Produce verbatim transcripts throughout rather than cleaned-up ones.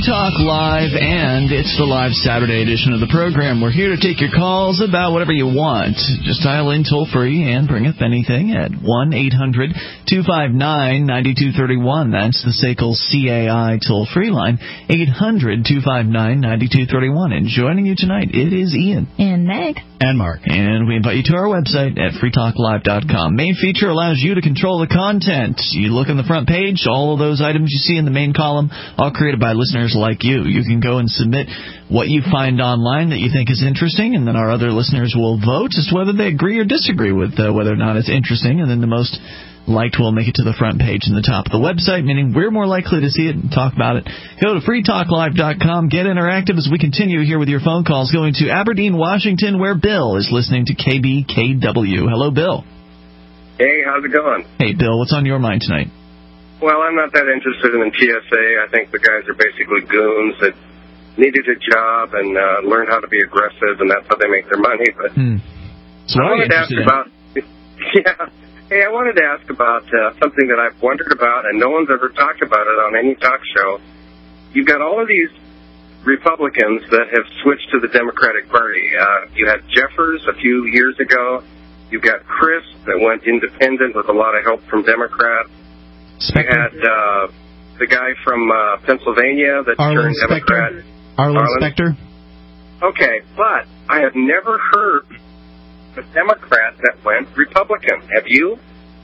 Free Talk Live, and it's the live Saturday edition of the program. We're here to take your calls about whatever you want. Just dial in toll-free and bring up anything at one eight hundred two five nine nine two three one. That's the S A C L C A I toll-free line, eight hundred two five nine nine two three one. And joining you tonight, it is Ian. And Meg. And Mark. And we invite you to our website at free talk live dot com. Main feature allows you to control the content. You look on the front page, all of those items you see in the main column, all created by listeners like you. You can go and submit what you find online that you think is interesting, and then our other listeners will vote as to whether they agree or disagree with uh, whether or not it's interesting, and then the most liked will make it to the front page in the top of the website, meaning we're more likely to see it and talk about it. Go to free talk live dot com. Get interactive as we continue here with your phone calls. Going to Aberdeen, Washington, where Bill is listening to K B K W. Hello, Bill. Hey, how's it going? Hey, Bill, what's on your mind tonight? Well, I'm not that interested in T S A. I think the guys are basically goons that needed a job and uh, learned how to be aggressive, and that's how they make their money. But hmm. So I wanted to ask in? about, yeah. Hey, I wanted to ask about uh, something that I've wondered about, and no one's ever talked about it on any talk show. You've got all of these Republicans that have switched to the Democratic Party. Uh, you had Jeffers a few years ago. You've got Chris that went independent with a lot of help from Democrats. You had uh, the guy from uh, Pennsylvania that Arlen turned Democrat. Arlen Specter. Okay, but I have never heard a Democrat that went Republican. Have you?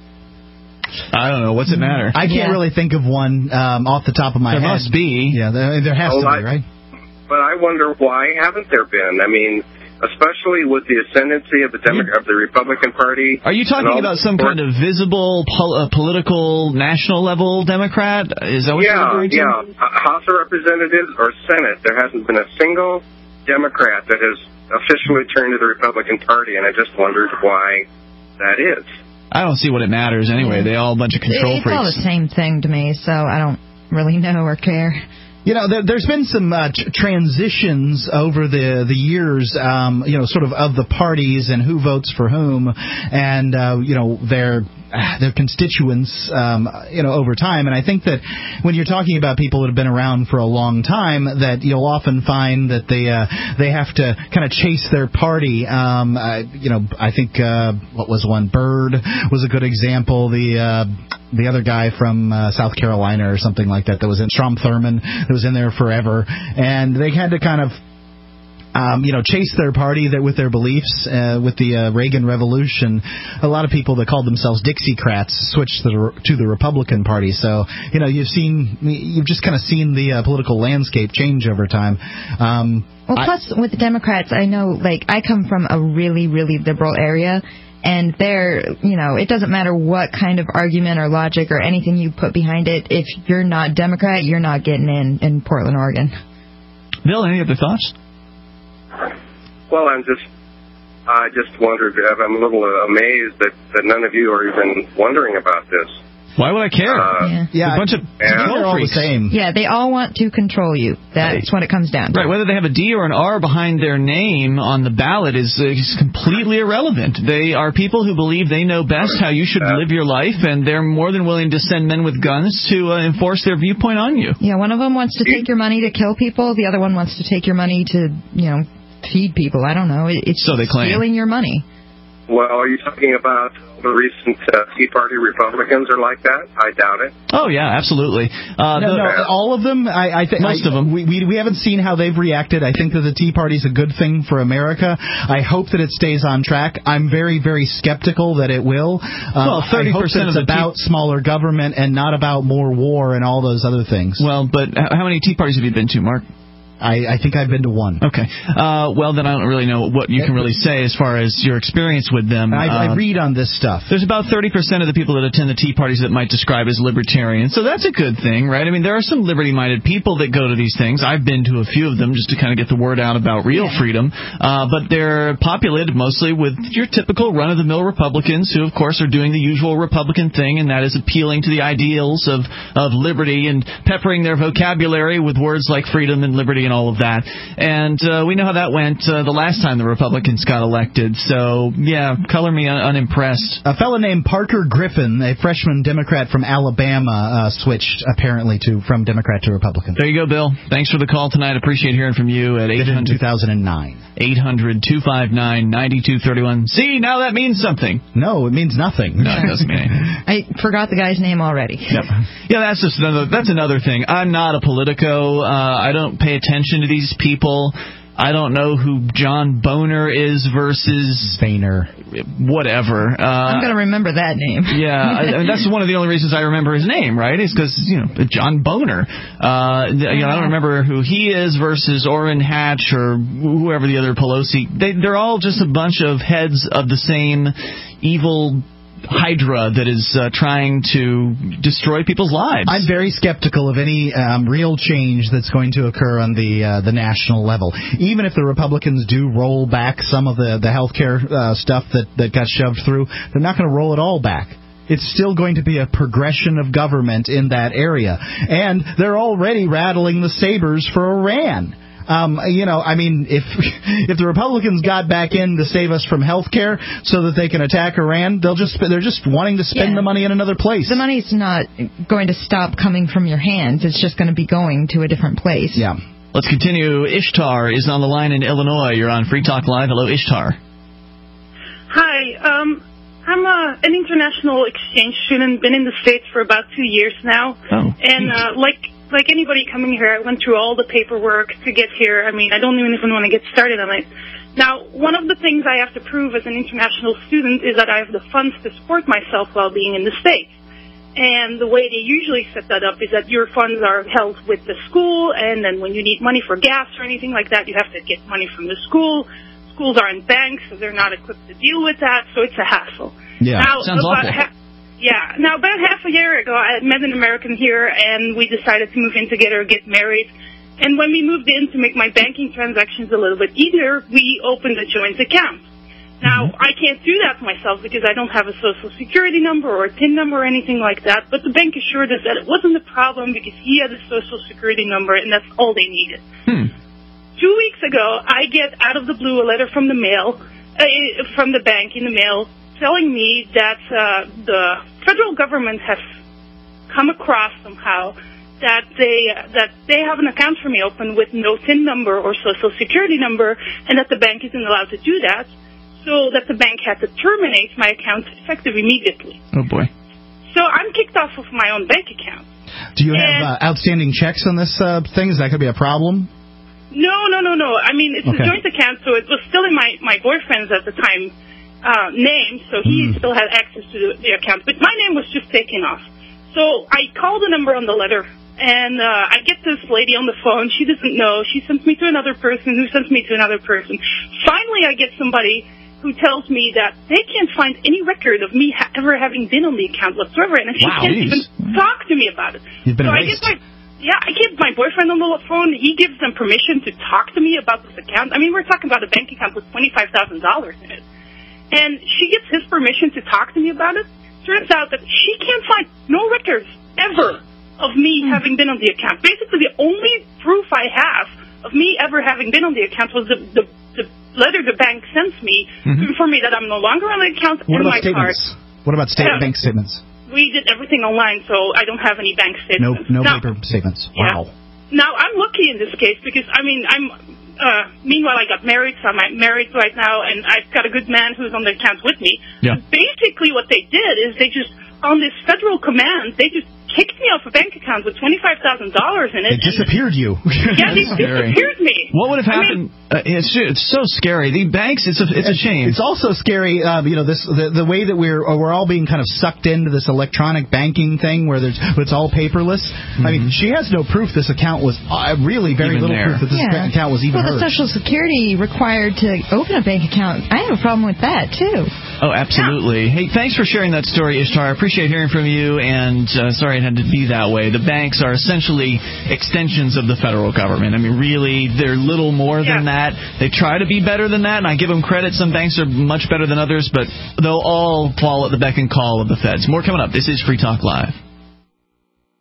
I don't know. What's it matter? I can't yeah. really think of one um, off the top of my there head. There must be. Yeah, there, there has oh, to I, be, right? But I wonder why haven't there been? I mean, especially with the ascendancy of the Demo- of the Republican Party. Are you talking about some kind of visible pol- uh, political national level Democrat? Is that what yeah, you're referring to? Yeah, House of Representatives or Senate. There hasn't been a single Democrat that has officially turned to the Republican Party, and I just wondered why that is. I don't see what it matters anyway. They all a bunch of control it's freaks. It's all the same thing to me, so I don't really know or care. You know, there, there's been some uh, t- transitions over the the years, um, you know, sort of of the parties and who votes for whom, and uh, you know, their their constituents, um, you know, over time. And I think that when you're talking about people that have been around for a long time, that you'll often find that they uh, they have to kind of chase their party. Um, uh, you know, I think uh, what was one Byrd was a good example. The uh, the other guy from uh, South Carolina or something like that that was in Strom Thurmond that was in there forever, and they had to kind of Um, you know, chase their party that with their beliefs. Uh, with the uh, Reagan Revolution, a lot of people that called themselves Dixiecrats switched to the, to the Republican Party. So, you know, you've seen, you've just kind of seen the uh, political landscape change over time. Um, well, plus I, with the Democrats, I know, like, I come from a really, really liberal area. And there, you know, it doesn't matter what kind of argument or logic or anything you put behind it. If you're not Democrat, you're not getting in in Portland, Oregon. Bill, any other thoughts? Well, I'm just, I just wondered, I'm a little amazed that, that none of you are even wondering about this. Why would I care? Uh, yeah, yeah, a bunch of yeah. They're all the same. Yeah, they all want to control you. That's right. What it comes down to. Right, whether they have a D or an R behind their name on the ballot is, uh, is completely irrelevant. They are people who believe they know best how you should uh, live your life, and they're more than willing to send men with guns to uh, enforce their viewpoint on you. Yeah, one of them wants to take your money to kill people. The other one wants to take your money to, you know, feed people. I don't know. It's so they claim. Stealing your money. Well, are you talking about the recent uh, Tea Party Republicans are like that? I doubt it. Oh, yeah, absolutely. Uh, no, the, no, all of them? I, I think Most I, of them. We, we, we haven't seen how they've reacted. I think that the Tea Party's a good thing for America. I hope that it stays on track. I'm very, very skeptical that it will. Um, well, thirty percent I hope that it's of the about tea- smaller government and not about more war and all those other things. Well, but how many Tea Parties have you been to, Mark? I, I think I've been to one. Okay. Uh, well, then I don't really know what you can really say as far as your experience with them. I, uh, I read on this stuff. There's about thirty percent of the people that attend the Tea Parties that might describe as libertarian. So that's a good thing, right? I mean, there are some liberty-minded people that go to these things. I've been to a few of them just to kind of get the word out about real yeah. freedom. Uh, but they're populated mostly with your typical run-of-the-mill Republicans who, of course, are doing the usual Republican thing, and that is appealing to the ideals of, of liberty and peppering their vocabulary with words like freedom and liberty and and all of that. And uh, we know how that went uh, the last time the Republicans got elected. So, yeah, color me un- unimpressed. A fellow named Parker Griffin, a freshman Democrat from Alabama, uh, switched apparently to from Democrat to Republican. There you go, Bill. Thanks for the call tonight. Appreciate hearing from you at eight hundred two thousand nine. eight hundred two five nine nine two three one. See, now that means something. No, it means nothing. No, it doesn't mean anything. I forgot the guy's name already. Yep. Yeah, that's just another. That's another thing. I'm not a politico. Uh, I don't pay attention to these people. I don't know who John Boehner is versus Boehner. Whatever. Uh, I'm going to remember that name. Yeah, I, I mean, that's one of the only reasons I remember his name, right? Is because, you know, John Boehner. Uh, you know, I don't remember who he is versus Orrin Hatch or whoever the other Pelosi. They, they're all just a bunch of heads of the same evil hydra that is uh, trying to destroy people's lives. I'm very skeptical of any um, real change that's going to occur on the uh, the national level. Even if the Republicans do roll back some of the, the health care uh, stuff that, that got shoved through, they're not going to roll it all back. It's still going to be a progression of government in that area. And they're already rattling the sabers for Iran. Um, you know, I mean, if if the Republicans got back in to save us from health care so that they can attack Iran, they'll just they're just wanting to spend yeah. the money in another place. The money's not going to stop coming from your hands. It's just going to be going to a different place. Yeah. Let's continue. Ishtar is on the line in Illinois. You're on Free Talk Live. Hello, Ishtar. Hi. Um, I'm a, an international exchange student. Been in the States for about two years now. Oh. And uh, like. Like anybody coming here, I went through all the paperwork to get here. I mean, I don't even want to get started on it. Now, one of the things I have to prove as an international student is that I have the funds to support myself while being in the States. And the way they usually set that up is that your funds are held with the school, and then when you need money for gas or anything like that, you have to get money from the school. Schools aren't banks, so they're not equipped to deal with that, so it's a hassle. Yeah, now, sounds awful. Ha- Yeah. Now, about half a year ago, I met an American here, and we decided to move in together, get married. And when we moved in to make my banking transactions a little bit easier, we opened a joint account. Now, mm-hmm. I can't do that myself because I don't have a Social Security number or a P I N number or anything like that, but the bank assured us that it wasn't a problem because he had a Social Security number, and that's all they needed. Hmm. Two weeks ago, I get out of the blue a letter from the mail, uh, from the bank in the mail, telling me that uh, the federal government has come across somehow that they uh, that they have an account for me open with no T I N number or Social Security number, and that the bank isn't allowed to do that, so that the bank had to terminate my account effective immediately. Oh, boy. So I'm kicked off of my own bank account. Do you and have uh, outstanding checks on this uh, thing? Is that going to be a problem? No, no, no, no. I mean, it's okay. a joint account, so it was still in my, my boyfriend's at the time. Uh, name, so he mm. still had access to the, the account, but my name was just taken off. So I called the number on the letter, and uh, I get this lady on the phone. She doesn't know. She sends me to another person, who sends me to another person. Finally, I get somebody who tells me that they can't find any record of me ha- ever having been on the account whatsoever, and she wow, can't geez. even talk to me about it. You've been so erased. I get my Yeah, I give my boyfriend on the phone. He gives them permission to talk to me about this account. I mean, we're talking about a bank account with twenty-five thousand dollars in it. And she gets his permission to talk to me about it. Turns out that she can't find no records ever of me mm. having been on the account. Basically, the only proof I have of me ever having been on the account was the, the, the letter the bank sends me mm-hmm. to inform me that I'm no longer on the account what and about my statements? card. What about state, yeah. bank statements? We did everything online, so I don't have any bank statements. No, no now, paper statements. Yeah. Wow. Now, I'm lucky in this case because, I mean, I'm... Uh, meanwhile, I got married, so I'm married right now, and I've got a good man who's on the account with me. Yeah. Basically, what they did is they just, on this federal command, they just kicked me off a bank account with twenty-five thousand dollars in it. They disappeared you. Yeah, they disappeared me. What would have happened? I mean, uh, it's it's so scary. The banks, it's a it's a shame. It's also scary, um, you know, this the, the way that we're we're all being kind of sucked into this electronic banking thing where there's it's all paperless. Mm-hmm. I mean, she has no proof this account was uh, really very even little there. proof that this yeah. account was even well, hers. the Social Security required to open a bank account. I have a problem with that too. Oh, absolutely. Yeah. Hey, thanks for sharing that story, Ishtar. I appreciate hearing from you, and uh, sorry it had to be that way. The banks are essentially extensions of the federal government. I mean, really, they're little more yeah. than that. They try to be better than that, and I give them credit. Some banks are much better than others, but they'll all fall at the beck and call of the feds. More coming up. This is Free Talk Live.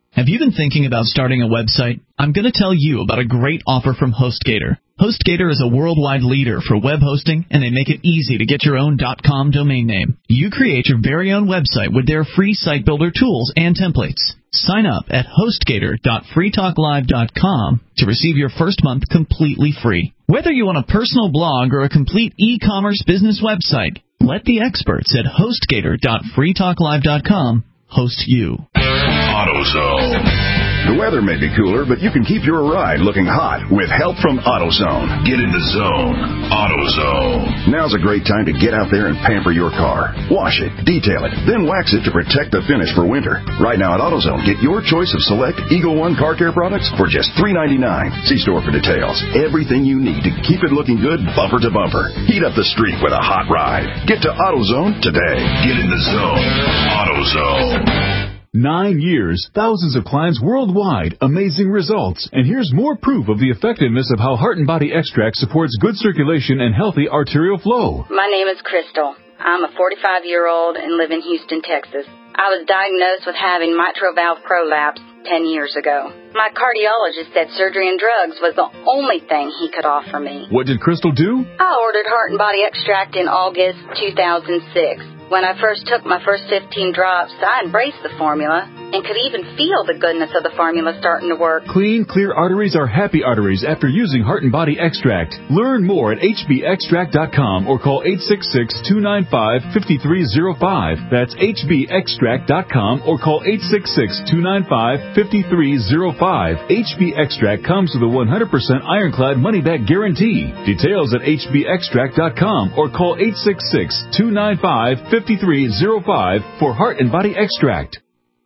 Have you been thinking about starting a website? I'm going to tell you about a great offer from HostGator. HostGator is a worldwide leader for web hosting, and they make it easy to get your own .com domain name. You create your very own website with their free site builder tools and templates. Sign up at hostgator dot free talk live dot com to receive your first month completely free. Whether you want a personal blog or a complete e-commerce business website, let the experts at hostgator dot free talk live dot com host you. AutoZone. The weather may be cooler, but you can keep your ride looking hot with help from AutoZone. Get in the zone. AutoZone. Now's a great time to get out there and pamper your car. Wash it, detail it, then wax it to protect the finish for winter. Right now at AutoZone, get your choice of select Eagle One car care products for just three ninety-nine. See store for details. Everything you need to keep it looking good bumper to bumper. Heat up the street with a hot ride. Get to AutoZone today. Get in the zone. AutoZone. Nine years, thousands of clients worldwide, amazing results. And here's more proof of the effectiveness of how Heart and Body Extract supports good circulation and healthy arterial flow. My name is Crystal. I'm a forty-five-year-old and live in Houston, Texas. I was diagnosed with having mitral valve prolapse ten years ago. My cardiologist said surgery and drugs was the only thing he could offer me. What did Crystal do? I ordered Heart and Body Extract in August two thousand six. When I first took my first fifteen drops, I embraced the formula and could even feel the goodness of the formula starting to work. Clean, clear arteries are happy arteries after using Heart and Body Extract. Learn more at h b extract dot com or call eight six six, two nine five, five three zero five. That's h b extract dot com or call eight six six, two nine five, five three zero five. H B Extract comes with a one hundred percent ironclad money-back guarantee. Details at h b extract dot com or call eight six six, two nine five, five three zero five for Heart and Body Extract.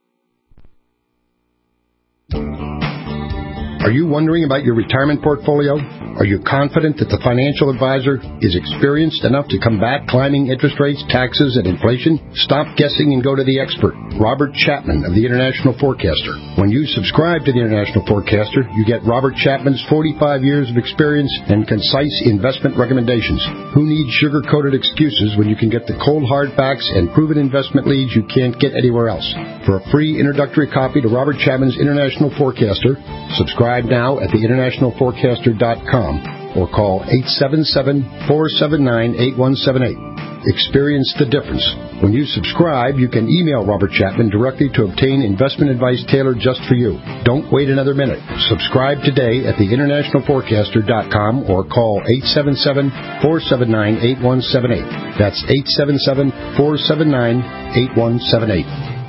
Are you wondering about your retirement portfolio? Are you confident that the financial advisor is experienced enough to combat climbing interest rates, taxes, and inflation? Stop guessing and go to the expert, Robert Chapman of the International Forecaster. When you subscribe to the International Forecaster, you get Robert Chapman's forty-five years of experience and concise investment recommendations. Who needs sugar-coated excuses when you can get the cold hard facts and proven investment leads you can't get anywhere else? For a free introductory copy to Robert Chapman's International Forecaster, subscribe now at the international forecaster dot com or call eight seven seven, four seven nine, eight one seven eight. Experience the difference. When you subscribe, you can email Robert Chapman directly to obtain investment advice tailored just for you. Don't wait another minute. Subscribe today at the international forecaster dot com or call eight seven seven, four seven nine, eight one seven eight. That's eight seven seven, four seven nine, eight one seven eight.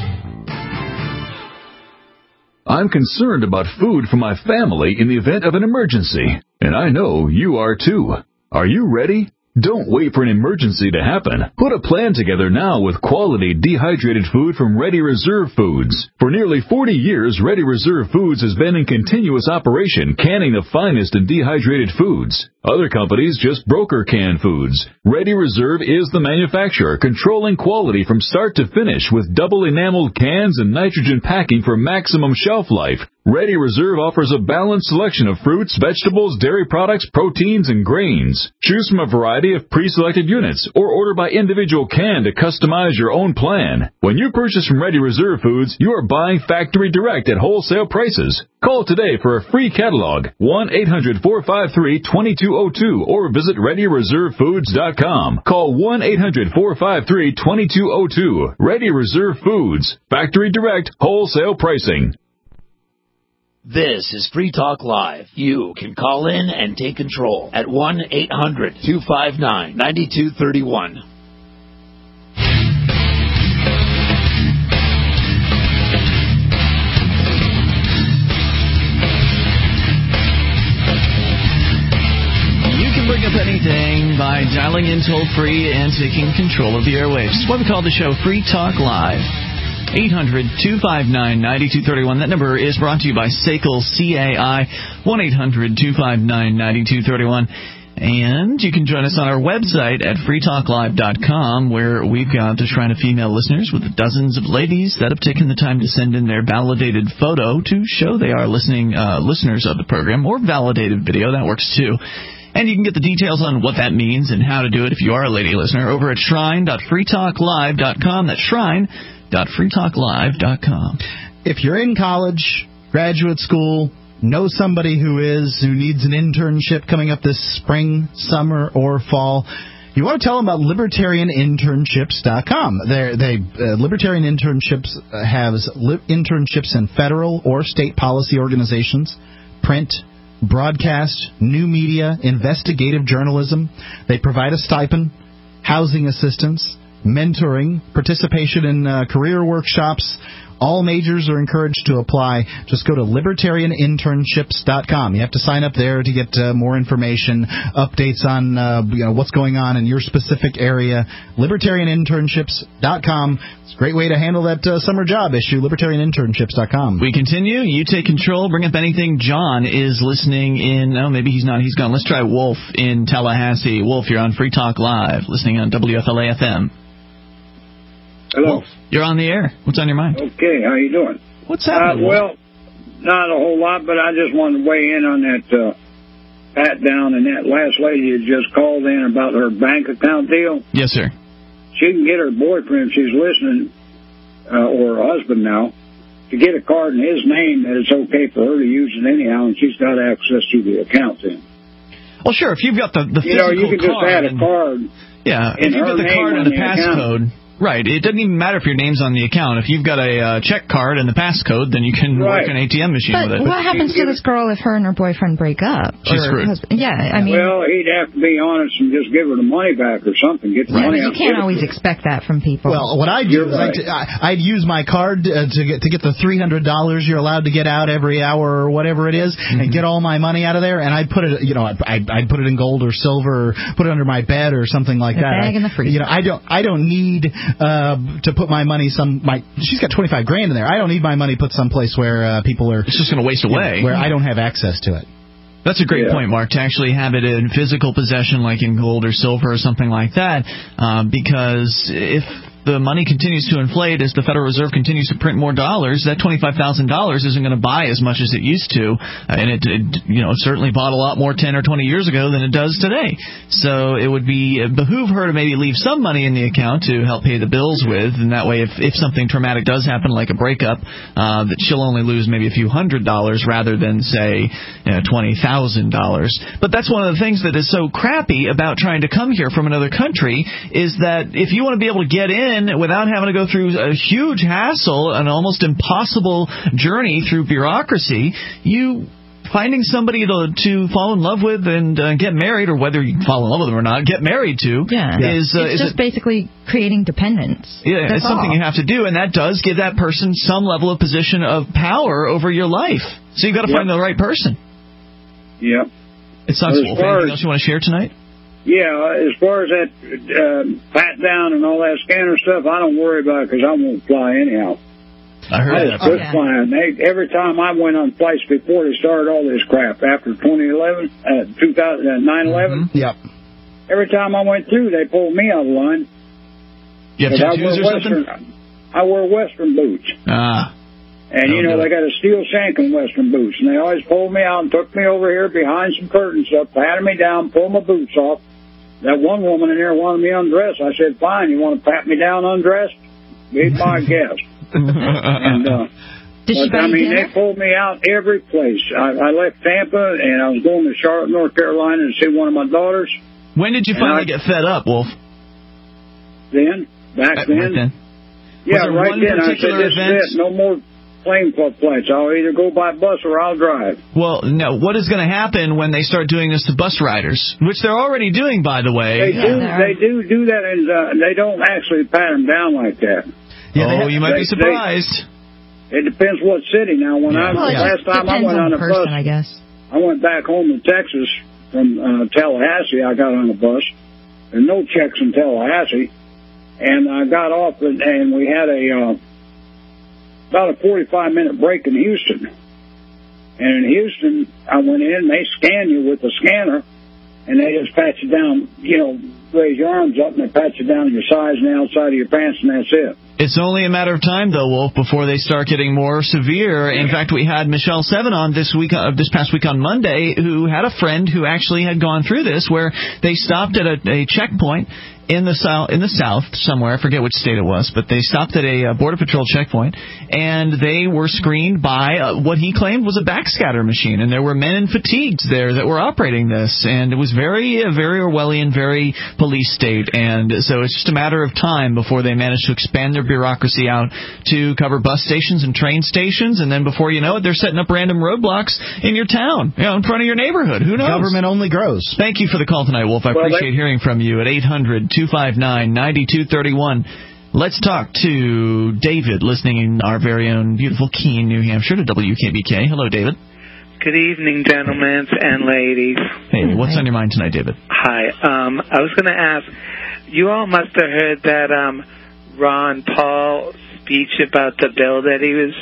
I'm concerned about food for my family in the event of an emergency, and I know you are too. Are you ready? Don't wait for an emergency to happen. Put a plan together now with quality dehydrated food from Ready Reserve Foods. For nearly forty years, Ready Reserve Foods has been in continuous operation, canning the finest in dehydrated foods. Other companies just broker canned foods. Ready Reserve is the manufacturer, controlling quality from start to finish with double enameled cans and nitrogen packing for maximum shelf life. Ready Reserve offers a balanced selection of fruits, vegetables, dairy products, proteins, and grains. Choose from a variety of pre-selected units or order by individual can to customize your own plan. When you purchase from Ready Reserve Foods, you are buying factory direct at wholesale prices. Call today for a free catalog, one eight hundred, four five three, two two zero two, or visit ready reserve foods dot com. Call one eight hundred, four five three, two two zero two. Ready Reserve Foods. Factory direct, wholesale pricing. This is Free Talk Live. You can call in and take control at one eight hundred, two five nine, nine two three one. You can bring up anything by dialing in toll-free and taking control of the airwaves. That's why we call the show Free Talk Live. eight hundred, two five nine, nine two three one. That number is brought to you by S A C L C A I, one eight hundred, two five nine, nine two three one. And you can join us on our website at free talk live dot com, where we've got the Shrine of Female Listeners with dozens of ladies that have taken the time to send in their validated photo to show they are listening uh, listeners of the program, or validated video. That works, too. And you can get the details on what that means and how to do it if you are a lady listener over at shrine dot free talk live dot com. That's shrine dot free talk live dot com. if you're in college, graduate school, know somebody who is, who needs an internship coming up this spring, summer, or fall, you want to tell them about libertarian internships dot com. They're, they uh, Libertarian Internships has li- internships in federal or state policy organizations, print, broadcast, new media, investigative journalism. They provide a stipend, housing assistance, mentoring, participation in uh, career workshops. All majors are encouraged to apply. Just go to libertarian internships dot com. You have to sign up there to get uh, more information, updates on uh, you know, what's going on in your specific area. libertarian internships dot com. It's a great way to handle that uh, summer job issue, libertarian internships dot com. We continue. You take control. Bring up anything. John is listening in. Oh, maybe he's not. He's gone. Let's try Wolf in Tallahassee. Wolf, you're on Free Talk Live, listening on W F L A F M. Hello. Wolf, you're on the air. What's on your mind? Okay, how you doing? What's happening? Uh, well, not a whole lot, but I just wanted to weigh in on that uh, pat down and that last lady that just called in about her bank account deal. Yes, sir. She can get her boyfriend, if she's listening, uh, or her husband now, to get a card in his name that it's okay for her to use it anyhow, and she's got access to the account then. Well, sure. If you've got the, the you physical know, you can just add a card. Yeah, if you've got the card and the passcode. Right. It doesn't even matter if your name's on the account. If you've got a uh, check card and the passcode, then you can right. work an A T M machine but with it. What happens to this girl if her and her boyfriend break up? She's screwed. Husband? Yeah, I mean... Well, he'd have to be honest and just give her the money back or something. Get the right. money You out. can't always expect that from people. Well, what I'd do is right. I'd, I'd use my card uh, to get to get the three hundred dollars you're allowed to get out every hour or whatever it is, mm-hmm. and get all my money out of there, and I'd put it, you know, I'd, I'd put it in gold or silver, or put it under my bed or something like the that. Bag I, in the freezer. You know, I don't I don't need uh, to put my money some. My she's got twenty-five grand in there. I don't need my money put someplace where uh, people are. It's just going to waste away. Know, where I don't have access to it. That's a great yeah. point, Mark, to actually have it in physical possession, like in gold or silver or something like that, uh, because if the money continues to inflate as the Federal Reserve continues to print more dollars, that twenty-five thousand dollars isn't going to buy as much as it used to, uh, and it, it you know certainly bought a lot more ten or twenty years ago than it does today. So it would be it behoove her to maybe leave some money in the account to help pay the bills with, and that way if, if something traumatic does happen, like a breakup, uh, that she'll only lose maybe a few hundred dollars rather than, say, you know, twenty thousand dollars. But that's one of the things that is so crappy about trying to come here from another country is that if you want to be able to get in without having to go through a huge hassle, an almost impossible journey through bureaucracy, you finding somebody to, to fall in love with and uh, get married, or whether you fall in love with them or not, get married to, yeah. is uh, it's is just it, basically creating dependence. Yeah, That's it's something all. you have to do, and that does give that person some level of position of power over your life. So you've got to yep. find the right person. Yep. It sucks. Wolf. Anything else you want to share tonight? Yeah, as far as that uh, pat down and all that scanner stuff, I don't worry about it because I won't fly anyhow. I heard I that. quit Oh, yeah. flying. They, every time I went on flights before they started all this crap after twenty eleven, uh, two thousand, uh, nine eleven. Mm-hmm. Yep. Every time I went through, they pulled me out of line. You have I tattoos wear or Western, something? I wear Western boots. Ah. And, you That'll know, do they got a steel shank in Western boots. And they always pulled me out and took me over here behind some curtains up, patted me down, pulled my boots off. That one woman in there wanted me undressed. I said, fine, you want to pat me down undressed? Be my guest. and, uh, Did she but, buy I you mean, dinner? they pulled me out every place. I, I left Tampa, and I was going to Charlotte, North Carolina to see one of my daughters. When did you And finally I- get fed up, Wolf? Then, back Right then. then. Yeah, there right one then. I said, particular this event? is it. No more plane club flights. I'll either go by bus or I'll drive. Well, no. What is going to happen when they start doing this to bus riders, which they're already doing, by the way? They do. They do do that, and uh, they don't actually pat them down like that. Yeah, oh, you might they, be surprised. They, it depends what city. Now, when Yeah. I Well, it last just time I depends went on on the a person, bus, I guess. I went back home to Texas from uh, Tallahassee. I got on a bus. There's no checks in Tallahassee, and I got off, and, and we had a uh, about a forty-five minute break in Houston. And in Houston, I went in, and they scan you with a scanner, and they just pat you down, you know, raise your arms up, and they pat you down your sides and the outside of your pants, and that's it. It's only a matter of time, though, Wolf, before they start getting more severe. In fact, we had Michelle Seven on this week, uh, this past week on Monday, who had a friend who actually had gone through this, where they stopped at a, a checkpoint, in the south, in the south somewhere. I forget which state it was, but they stopped at a uh, Border Patrol checkpoint, and they were screened by uh, what he claimed was a backscatter machine, and there were men in fatigues there that were operating this, and it was very, uh, very Orwellian, very police state, and so it's just a matter of time before they manage to expand their bureaucracy out to cover bus stations and train stations, and then before you know it, they're setting up random roadblocks in your town, you know, in front of your neighborhood. Who knows? Government only grows. Thank you for the call tonight, Wolf. I well, appreciate hearing from you at eight hundred, two five nine, nine two three one. Let's talk to David, listening in our very own beautiful Keene, New Hampshire, to W K B K. Hello, David. Good evening, gentlemen and ladies. Hey, what's on your mind tonight, David? Hi. Um, I was going to ask, you all must have heard that um, Ron Paul speech about the bill that he was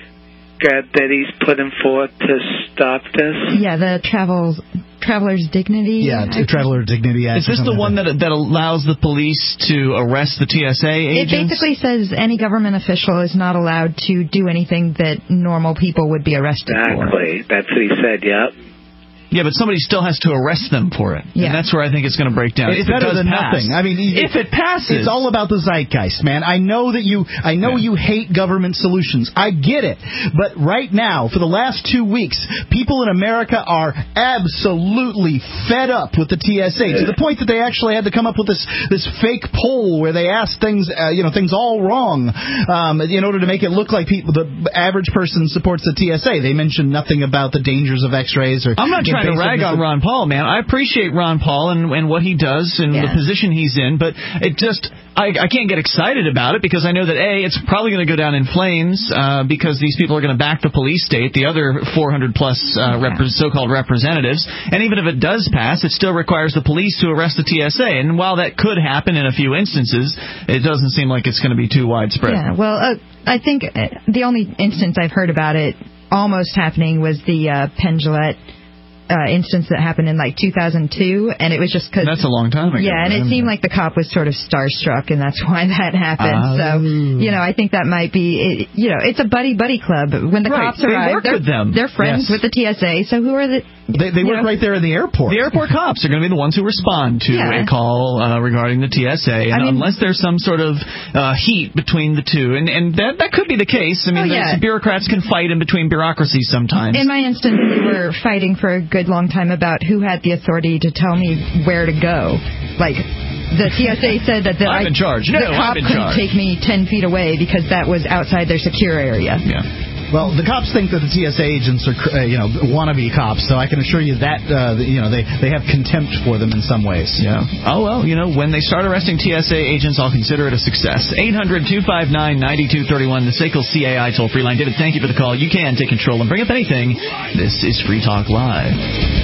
that he's putting forth to stop this. Yeah, the travel traveler's dignity. Yeah, t- traveler dignity act. Is this the one that that allows the police to arrest the T S A agents? It basically says any government official is not allowed to do anything that normal people would be arrested exactly. for. Exactly. That's what he said. Yep. Yeah, but somebody still has to arrest them for it. Yeah. And that's where I think it's going to break down. It's if better it than pass. nothing. I mean, if it passes, it's all about the zeitgeist, man. I know that you, I know yeah. you hate government solutions. I get it. But right now, for the last two weeks, people in America are absolutely fed up with the T S A to the point that they actually had to come up with this this fake poll where they asked things, uh, you know, things all wrong um, in order to make it look like people, the average person supports the T S A. They mentioned nothing about the dangers of X-rays or. I'm not trying to rag on Ron Paul, man. I appreciate Ron Paul and, and what he does and yeah. the position he's in, but it just, I, I can't get excited about it because I know that, A, it's probably going to go down in flames uh, because these people are going to back the police state, the other four hundred plus uh, yeah. rep- so-called representatives, and even if it does pass, it still requires the police to arrest the T S A, and while that could happen in a few instances, it doesn't seem like it's going to be too widespread. Yeah, well, uh, I think the only instance I've heard about it almost happening was the uh, Penn Jillette Uh, instance that happened in like two thousand two, and it was just because that's a long time ago. Yeah, and it seemed like the cop was sort of starstruck, and that's why that happened. Oh. So, you know, I think that might be, it, you know, it's a buddy buddy club. When the right. cops arrive, they they're, them. they're friends yes. with the T S A. So who are the? They, they work know? right there in the airport. The airport cops are going to be the ones who respond to yeah. a call uh, regarding the T S A, and I mean, unless there's some sort of uh, heat between the two, and and that that could be the case. I mean, oh, yeah. bureaucrats can fight in between bureaucracies sometimes. In my instance, we were fighting for a good long time about who had the authority to tell me where to go. Like, the T S A said that the, I'm in charge. No, the cop I'm in couldn't charge. take me ten feet away because that was outside their secure area. Yeah. Well, the cops think that the T S A agents are, uh, you know, wannabe cops, so I can assure you that, uh, you know, they, they have contempt for them in some ways. Yeah. Oh, well, you know, when they start arresting T S A agents, I'll consider it a success. eight hundred, two five nine, nine two three one, the S A C L C A I toll-free line. David, thank you for the call. You can take control and bring up anything. This is Free Talk Live.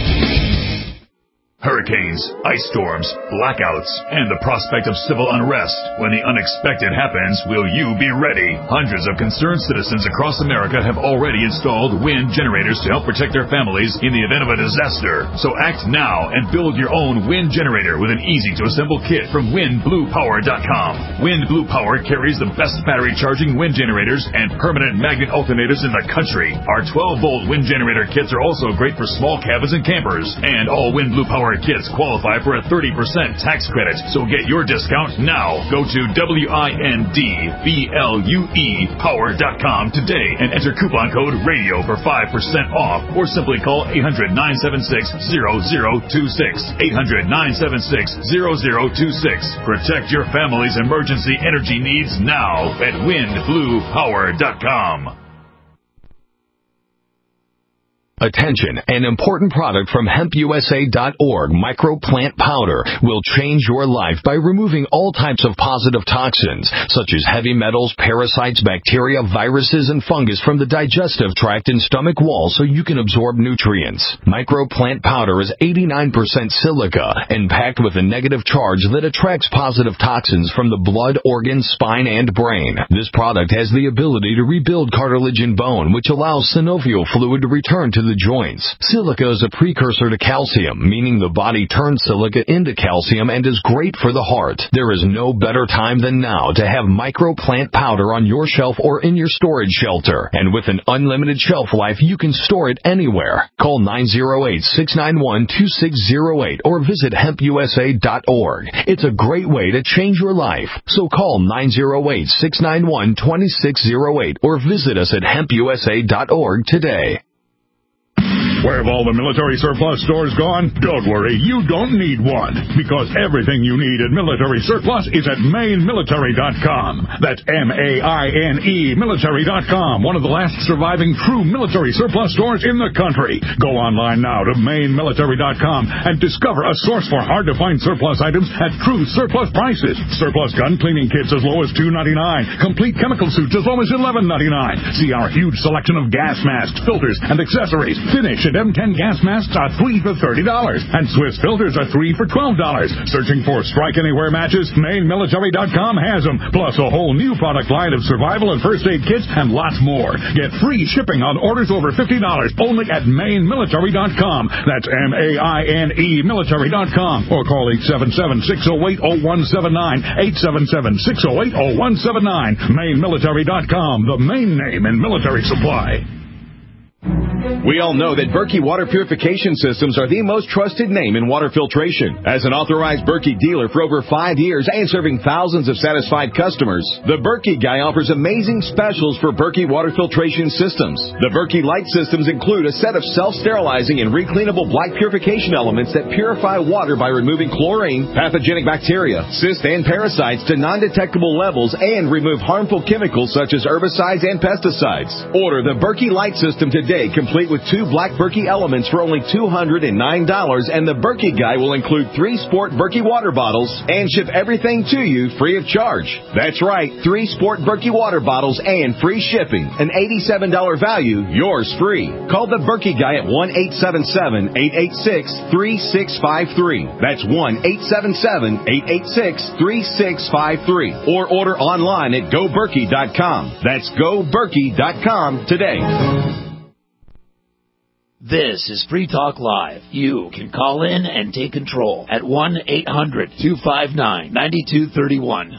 Hurricanes, ice storms, blackouts, and the prospect of civil unrest. When the unexpected happens, will you be ready? Hundreds of concerned citizens across America have already installed wind generators to help protect their families in the event of a disaster. So act now and build your own wind generator with an easy-to-assemble kit from wind blue power dot com. Wind Blue Power carries the best battery charging wind generators and permanent magnet alternators in the country. Our twelve volt wind generator kits are also great for small cabins and campers. And all Wind Blue Power kits qualify for a thirty percent tax credit, so get your discount now. Go to W I N D B L U E power dot com today and enter coupon code RADIO for five percent off, or simply call eight hundred, nine seven six, zero zero two six, eight hundred, nine seven six, zero zero two six. Protect your family's emergency energy needs now at wind blue power dot com. Attention, an important product from hemp U S A dot org, microplant powder, will change your life by removing all types of positive toxins, such as heavy metals, parasites, bacteria, viruses, and fungus from the digestive tract and stomach wall so you can absorb nutrients. Microplant powder is eighty-nine percent silica and packed with a negative charge that attracts positive toxins from the blood, organs, spine, and brain. This product has the ability to rebuild cartilage and bone, which allows synovial fluid to return to the the joints. Silica is a precursor to calcium, meaning the body turns silica into calcium and is great for the heart. There is no better time than now to have microplant powder on your shelf or in your storage shelter. And with an unlimited shelf life, you can store it anywhere. Call nine oh eight, six nine one, two six oh eight or visit hemp u s a dot org. It's a great way to change your life. So call nine oh eight, six nine one, two six oh eight or visit us at hemp u s a dot org today. Where have all the military surplus stores gone? Don't worry, you don't need one, because everything you need at Military Surplus is at Maine Military dot com. That's M A I N E Military dot com, one of the last surviving true military surplus stores in the country. Go online now to Maine Military dot com and discover a source for hard-to-find surplus items at true surplus prices. Surplus gun cleaning kits as low as two ninety-nine, complete chemical suits as low as eleven ninety-nine. See our huge selection of gas masks, filters, and accessories. Finish and M ten gas masks are three for thirty dollars, and Swiss filters are three for twelve dollars. Searching for Strike Anywhere matches? Maine Military dot com has them, plus a whole new product line of survival and first aid kits and lots more. Get free shipping on orders over fifty dollars only at Maine Military dot com. That's M A I N E Military dot com, or call eight seven seven, six oh eight, oh one seven nine, eight seven seven, six oh eight, oh one seven nine. Maine Military dot com, the main name in military supply. We all know that Berkey Water Purification Systems are the most trusted name in water filtration. As an authorized Berkey dealer for over five years and serving thousands of satisfied customers, the Berkey Guy offers amazing specials for Berkey Water Filtration Systems. The Berkey Light Systems include a set of self-sterilizing and recleanable black purification elements that purify water by removing chlorine, pathogenic bacteria, cysts, and parasites to non-detectable levels and remove harmful chemicals such as herbicides and pesticides. Order the Berkey Light System today, complete with two black Berkey elements for only two hundred nine dollars, and the Berkey Guy will include three Sport Berkey water bottles and ship everything to you free of charge. That's right, three Sport Berkey water bottles and free shipping. An eighty-seven dollars value, yours free. Call the Berkey Guy at one eight seven seven, eight eight six, three six five three. That's one eight seven seven, eight eight six, three six five three. Or order online at go berkey dot com. That's go berkey dot com today. This is Free Talk Live. You can call in and take control at one eight hundred, two five nine, nine two three one.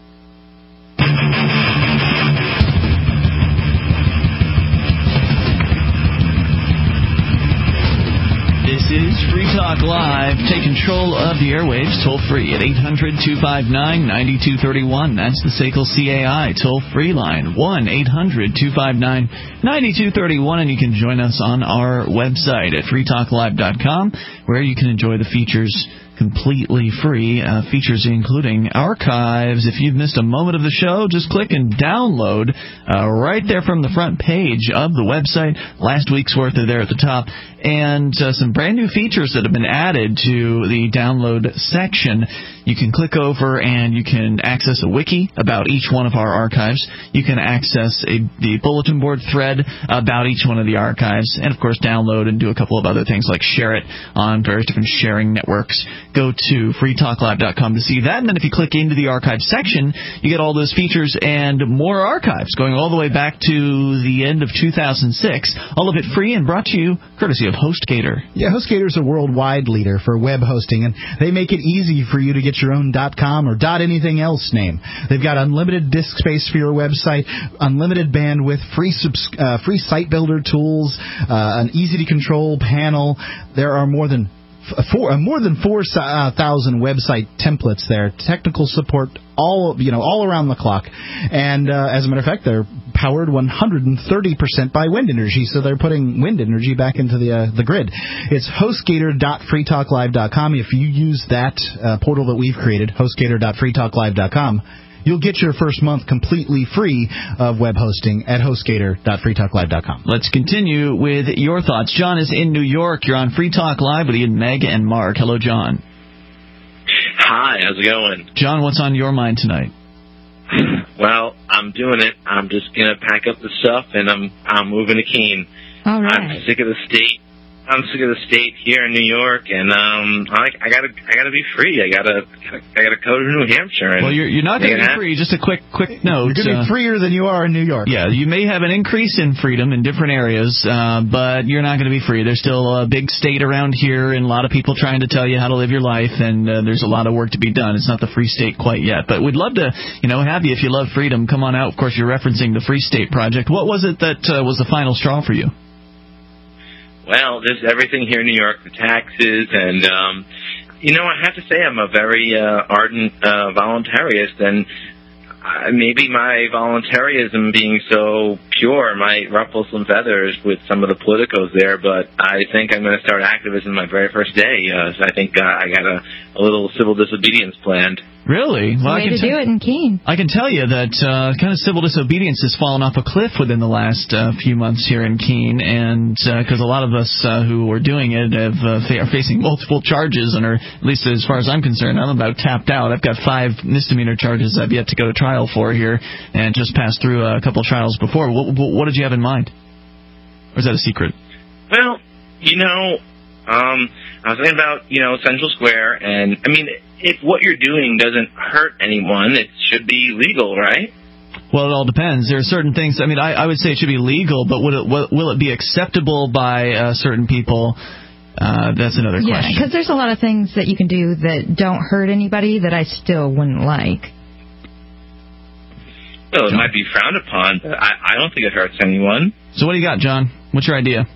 This is Free Talk Live. Take control of the airwaves toll free at eight hundred, two five nine, nine two three one. That's the S A C L C A I toll free line, one eight hundred, two five nine, nine two three one. And you can join us on our website at free talk live dot com, where you can enjoy the features completely free, uh, features including archives. If you've missed a moment of the show, just click and download uh, right there from the front page of the website. Last week's worth are there at the top, and uh, some brand new features that have been added to the download section. You can click over and you can access a wiki about each one of our archives. You can access a, the bulletin board thread about each one of the archives, and of course download and do a couple of other things like share it on various different sharing networks. Go to free talk live dot com to see that, and then if you click into the archive section, you get all those features and more archives going all the way back to the end of two thousand six. All of it free and brought to you courtesy of HostGator. Yeah, HostGator is a worldwide leader for web hosting, and they make it easy for you to get your own .com or .anything else name. They've got unlimited disk space for your website, unlimited bandwidth, free subs- uh, free site builder tools, uh, an easy-to-control panel. There are more than Four, uh, more than four thousand website templates there, technical support all you know all around the clock, and uh, as a matter of fact, they're powered one hundred thirty percent by wind energy, so they're putting wind energy back into the uh, the grid. It's hostgator dot free talk live dot com. If you use that uh, portal that we've created, hostgator dot free talk live dot com, you'll get your first month completely free of web hosting at hostgator dot free talk live dot com. Let's continue with your thoughts. John is in New York. You're on Free Talk Live with Ian, Meg, and Mark. Hello, John. Hi, how's it going? John, what's on your mind tonight? Well, I'm doing it. I'm just going to pack up the stuff, and I'm I'm moving to Keene. All right. I'm sick of the state. I'm sick of the state here in New York, and um, I, I gotta, I gotta be free. I gotta, I gotta go to New Hampshire. And well, you're you're not going to be free. Just a quick, quick note. You're going to be uh, freer than you are in New York. Yeah, you may have an increase in freedom in different areas, uh, but you're not going to be free. There's still a big state around here, and a lot of people trying to tell you how to live your life, and uh, there's a lot of work to be done. It's not the free state quite yet, but we'd love to, you know, have you if you love freedom. Come on out. Of course, you're referencing the Free State Project. What was it that uh, was the final straw for you? Well, there's everything here in New York, the taxes, and, um, you know, I have to say I'm a very uh, ardent uh, voluntarist, and uh, maybe my voluntarism being so pure might ruffle some feathers with some of the politicos there, but I think I'm going to start activism my very first day. Uh, so I think uh, I got a, a little civil disobedience planned. Really? Well, Way to do it in Keene. I can tell you that uh, kind of civil disobedience has fallen off a cliff within the last uh, few months here in Keene, and because uh, a lot of us uh, who are doing it have, uh, fa- are facing multiple charges, and are, at least as far as I'm concerned, I'm about tapped out. I've got five misdemeanor charges I've yet to go to trial for here, and just passed through a couple of trials before. What, what did you have in mind? Or is that a secret? Well, you know, um, I was thinking about, you know, Central Square, and, I mean, if what you're doing doesn't hurt anyone, it should be legal, right? Well, it all depends. There are certain things. I mean, I, I would say it should be legal, but would it, will, will it be acceptable by uh, certain people? Uh, that's another yeah, question. Yeah, because there's a lot of things that you can do that don't hurt anybody that I still wouldn't like. Well, it might be frowned upon, but I, I don't think it hurts anyone. So what do you got, John? What's your idea?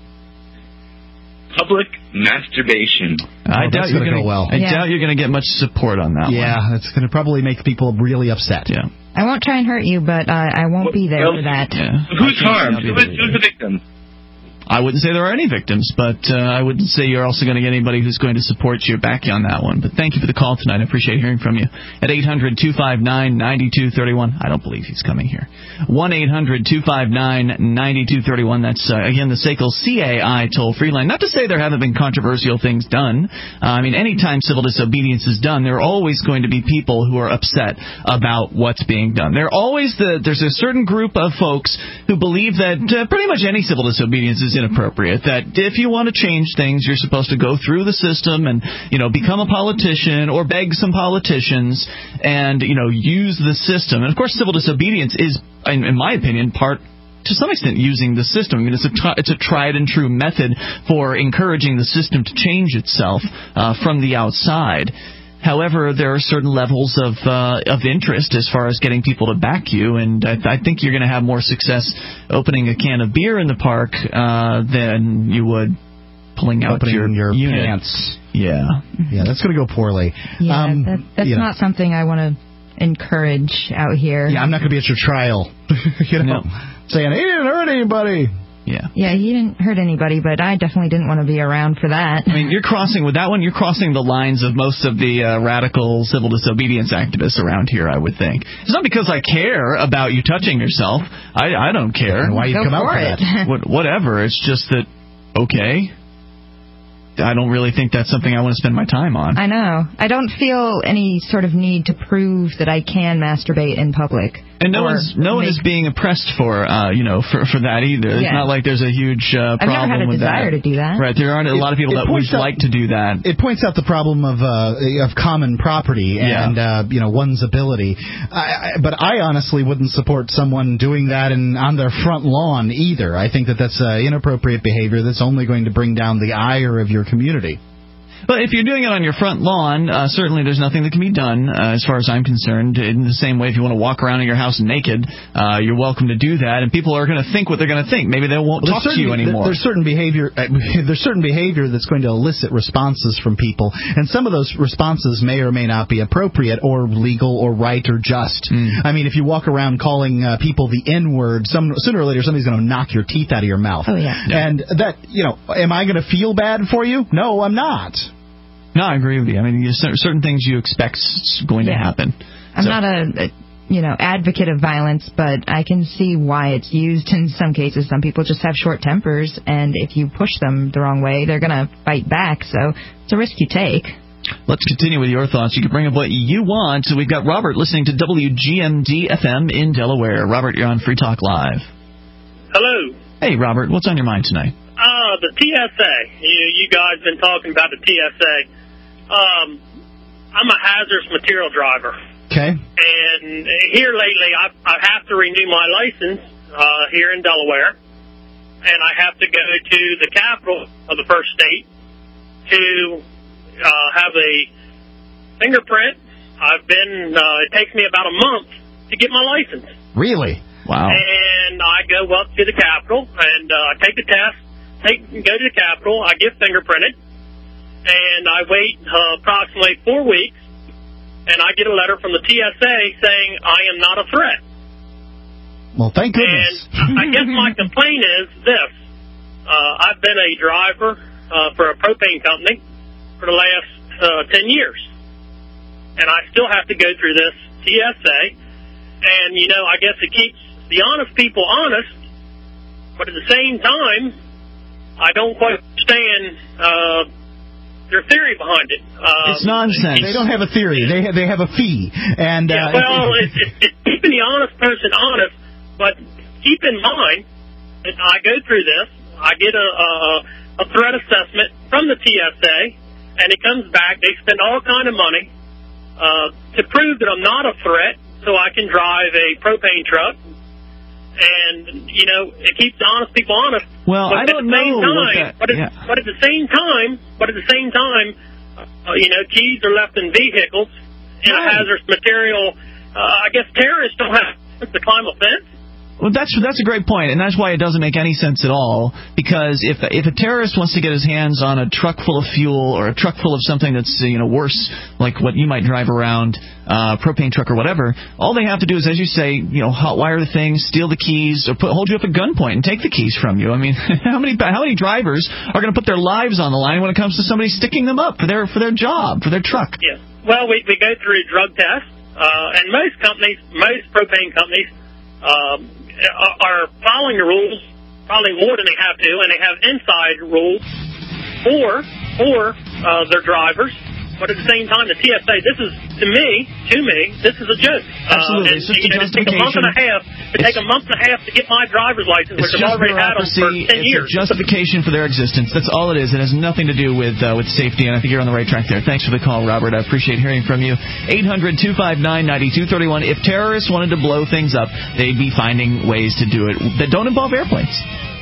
Public masturbation. I oh, doubt you're going to go well. I yeah. doubt you're going to get much support on that yeah, one. Yeah, that's going to probably make people really upset. Yeah. I won't try and hurt you, but uh, I won't well, be there well, for that. Yeah. Who's harmed? Who's, who's the victim? I wouldn't say there are any victims, but uh, I wouldn't say you're also going to get anybody who's going to support you or back you on that one. But thank you for the call tonight. I appreciate hearing from you. At eight hundred two five nine nine two three one. I don't believe he's coming here. one eight hundred two five nine nine two three one. That's, uh, again, the S A C L C A I toll-free line. Not to say there haven't been controversial things done. Uh, I mean, anytime civil disobedience is done, there are always going to be people who are upset about what's being done. There are always the, there's a certain group of folks who believe that uh, pretty much any civil disobedience is inappropriate, that if you want to change things, you're supposed to go through the system and, you know, become a politician or beg some politicians and, you know, use the system. And, of course, civil disobedience is, in, in my opinion, part to some extent using the system. I mean, it's a, t- it's a tried and true method for encouraging the system to change itself uh, from the outside. However, there are certain levels of uh, of interest as far as getting people to back you, and I, I think you're going to have more success opening a can of beer in the park uh, than you would pulling out opening your, your unit. pants. Yeah, yeah, that's going to go poorly. Yeah, um, that, that's you know. not something I want to encourage out here. Yeah, I'm not going to be at your trial. you know, no. saying he didn't hurt anybody. Yeah. Yeah, he didn't hurt anybody, but I definitely didn't want to be around for that. I mean, you're crossing, with that one, you're crossing the lines of most of the uh, radical civil disobedience activists around here, I would think. It's not because I care about you touching yourself. I, I don't care. And why you Go come out for for it. that? What, whatever. It's just that, okay. I don't really think that's something I want to spend my time on. I know. I don't feel any sort of need to prove that I can masturbate in public. And no one's no one is being oppressed for uh you know for for that either. It's Yeah. not like there's a huge uh, problem I've never had a with desire that. to do that. Right, there aren't a lot of people It- it that would points out- like to do that. It points out the problem of uh, of common property and Yeah. uh, you know one's ability. I, I, but I honestly wouldn't support someone doing that in, on their front lawn either. I think that that's uh, inappropriate behavior that's only going to bring down the ire of your community. But if you're doing it on your front lawn, uh, certainly there's nothing that can be done, uh, as far as I'm concerned. In the same way, if you want to walk around in your house naked, uh, you're welcome to do that. And people are going to think what they're going to think. Maybe they won't Well, talk to you anymore. There's certain behavior. Uh, there's certain behavior that's going to elicit responses from people, and some of those responses may or may not be appropriate or legal or right or just. Mm. I mean, if you walk around calling uh, people the N-word, some sooner or later somebody's going to knock your teeth out of your mouth. Oh yeah. Yeah. And that, you know, am I going to feel bad for you? No, I'm not. No, I agree with you. I mean, you, certain things you expect is going Yeah. to happen. I'm So- not a, a you know advocate of violence, but I can see why it's used in some cases. Some people just have short tempers, and if you push them the wrong way, they're going to fight back. So it's a risk you take. Let's continue with your thoughts. You can bring up what you want. So we've got Robert listening to W G M D F M in Delaware. Robert, you're on Free Talk Live. Hello. Hey, Robert, what's on your mind tonight? Uh, the T S A. You, you guys been talking about the T S A. Um, I'm a hazardous material driver. Okay. And here lately, I, I have to renew my license uh, here in Delaware, and I have to go to the capital of the first state to uh, have a fingerprint. I've been. Uh, it takes me about a month to get my license. Really? Wow. And I go up to the Capitol, and uh, I take the test, take, go to the Capitol, I get fingerprinted, and I wait uh, approximately four weeks, and I get a letter from the T S A saying I am not a threat. Well, thank goodness. And I guess my complaint is this. Uh, I've been a driver uh, for a propane company for the last uh, ten years, and I still have to go through this T S A, and, you know, I guess it keeps the honest people honest, but at the same time, I don't quite understand uh, their theory behind it. Uh, it's nonsense. They don't have a theory. They have, they have a fee. And yeah, uh, well, it's, it's, it's keeping the honest person honest, but keep in mind that I go through this, I get a, a, a threat assessment from the T S A, and it comes back. They spend all kind of money uh, to prove that I'm not a threat, so I can drive a propane truck. And, you know, it keeps the honest people honest. Well, but I don't at the same know. Time, what that, but, at, yeah. but at the same time, but at the same time, uh, you know, keys are left in vehicles in right. a hazardous material. Uh, I guess terrorists don't have to climb a fence. Well, that's that's a great point, and that's why it doesn't make any sense at all. Because if if a terrorist wants to get his hands on a truck full of fuel or a truck full of something that's, you know, worse, like what you might drive around, uh, propane truck or whatever, all they have to do is, as you say, you know, hotwire the thing, steal the keys, or put, hold you up at gunpoint and take the keys from you. I mean, how many how many drivers are going to put their lives on the line when it comes to somebody sticking them up for their for their job, for their truck? Yeah. Well, we we go through drug tests, uh, and most companies, most propane companies. Um, are following the rules probably more than they have to, and they have inside rules for for uh, their drivers. But at the same time, the T S A, this is, to me, to me, this is a joke. Absolutely. Uh, and, it's just you a know, to take a month and a half, to take a month and a half to get my driver's license, which I've already had them for ten it's years. It's a justification for their existence. That's all it is. It has nothing to do with uh, with safety, and I think you're on the right track there. Thanks for the call, Robert. I appreciate hearing from you. eight hundred two five nine nine two three one. If terrorists wanted to blow things up, they'd be finding ways to do it that don't involve airplanes.